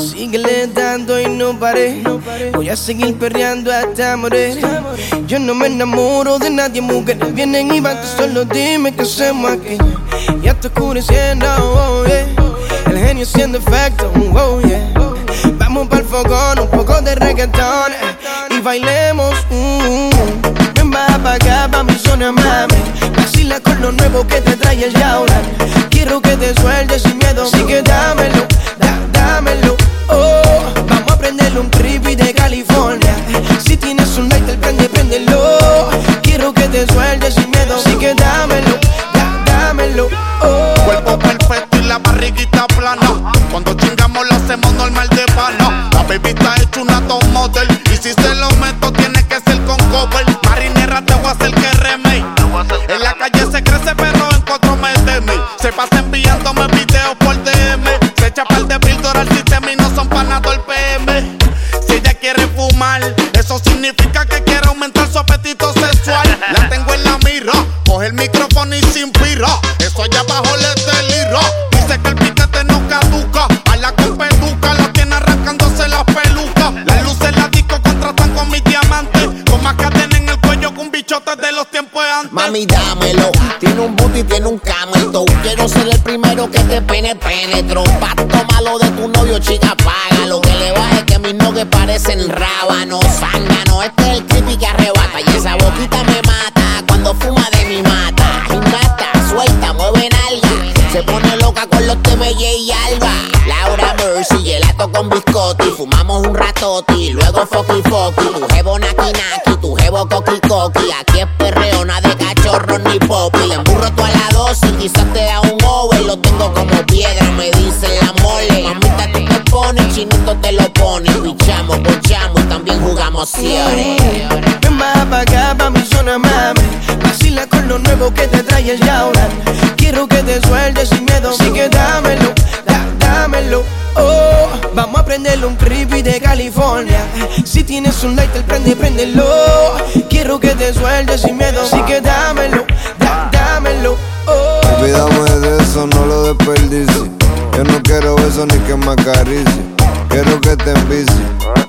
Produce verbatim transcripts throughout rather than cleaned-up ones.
Síguele dando y no paré. Voy a seguir perreando hasta morir. Yo no me enamoro de nadie, mujeres vienen y van. Tú solo dime qué hacemos aquí. Ya está oscureciendo, oh, yeah. El genio haciendo efecto, oh, yeah. Vamos pa'l fogón, un poco de reggaetón y bailemos, mm, ven baja pa' acá, pa' mi zona, mami. Vacila con lo nuevo que te trae el Yauran. Quiero que te sueltes sin miedo, así que dámelo, da, dámelo, oh. Vamos a prenderle un creepy de California. Si tienes un lighter, prende, préndelo. Quiero que te sueltes sin miedo, así que dámelo, da, dámelo, oh. Cuerpo perfecto y la barriguita plana. Cuando chingamos lo hacemos normal de pana. La baby está hecha una top model. Y si se lo meto tiene que ser con cover. Marinera te voy a hacer que remake. En la calle se crece pero en cuatro meses se pasa enviándome videos por D M. Se echa par de píldora al sistema y no son panas del P M. Si ella quiere fumar, eso significa que quiere aumentar su apetito sexual. La tengo en la mira, coge el micrófono y se inspira. Eso allá abajo le delira. Dice que el piquete no caduca. A la compeduca la tiene arrancándose las pelucas. Las luces en la disco contrastan con mis diamantes. Con más cadena en el cuello que un bichote de los tiempos de antes. Mami, dámelo. Tiene un booty, tiene un camel toe. Quiero ser el primero que te pene, penetro. Pasto malo de tu novio, chica, paga. Lo que le baje que mis nogues parecen rábanos. Zángano, este es el creepy que arrebata. Y esa boquita me mata cuando fuma de mi mata. Gimnasta, suelta, mueve nalga. Se pone loca con los T M J y Alba. Laura Mercy, gelato con biscotti. Fumamos un ratoti, luego foki foki. Tu jevo naki naki, tu jevo coqui coqui. Aquí es perreo, nada de cachorro ni popi. Le emburro toda la dosis, quizás te da un over. Lo tengo como piedra, me dicen la mole. Mamita, tú te pones, chinito te lo pone. Pichamos, bochamos y también jugamos siempre. Ven baja pa' acá, pa' mi zona, mami. Vacila con lo nuevo que te trae el Yauran. Quiero que te sueltes sin miedo, así que dámelo, da, dámelo, oh. Vamos a prenderle un creepy de California. Si tienes un lighter, prende, préndelo. Quiero que te sueltes sin miedo, así que dámelo, da, dámelo, oh. Olvídame de eso, no lo desperdicies. Yo no quiero eso ni que me acaricie. Quiero que te envicie.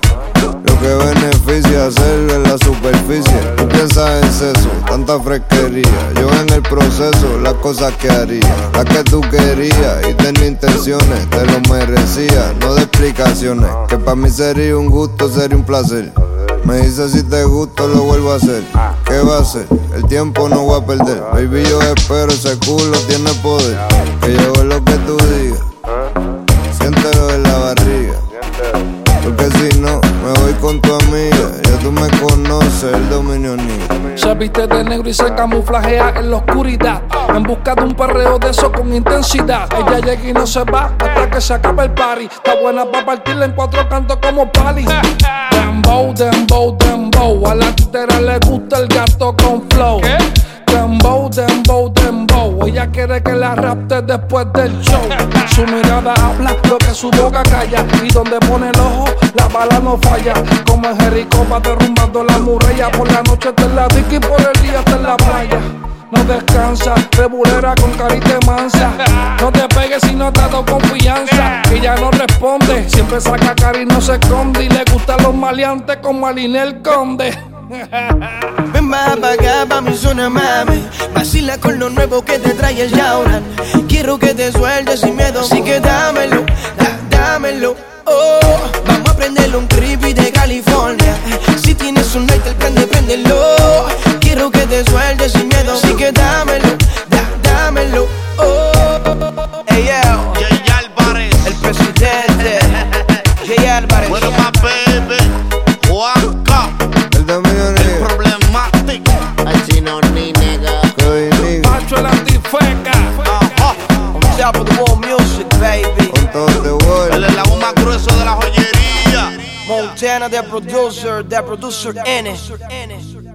Lo que beneficia hacerlo en la superficie. Tú piensas en sexo, tanta fresquería. Yo en el proceso, las cosas que haría. Las que tú querías y tenía intenciones. Te lo merecía, no de explicaciones. Que para mí sería un gusto, sería un placer. Me dice si te gusta, lo vuelvo a hacer. ¿Qué va a hacer? El tiempo no voy a perder. Baby, yo espero, ese culo tiene poder. Que yo hago lo que tú digas. Siéntelo en la barriga. Porque si no, me voy con tu amiga. Ya tú me conoces, el dominio niño. Se viste de negro y se camuflajea en la oscuridad. En busca de un perreo de eso con intensidad. Ella llega y no se va hasta que se acabe el party. Está buena pa' partirla en cuatro cantos como pali. Dembow, dembow, dembow. A la titera le gusta el gato con flow. Dembow, dembow, dembow. Ella quiere que la rapte después del show. Su mirada habla lo que su boca calla. Y donde pone el ojo, la bala no falla. Como en Jericó va derrumbando la muralla. Por la noche está en la disco y por el día está en la playa. No descansa, rebulera con carita mansa. No te pegues si no te ha dado confianza. Ella no responde, siempre saca cara y no se esconde. Y le gustan los maleantes como a Ninel Conde. Ven baja pa' acá, pa' mi zona, mami. Vacila con lo nuevo que te trae el Yauran. Quiero que te sueltes sin miedo, así que dámelo, da, dámelo, oh. Vamos a prenderle un creepy de California. Si tienes un lighter, prende, préndelo. Quiero que te sueltes sin miedo, así que dámelo, da, dámelo, oh. Hey yo, Jay Álvarez, el presidente Jay Álvarez. bueno más baby, Juanca, El dominio el niño. problemático. Al chino ni nega. Soy niño. Pacho el antifeca. Ajá. On top of the world music, baby. Con todo de El world. eslabón más grueso de la joyería. Montana, the producer, the producer N.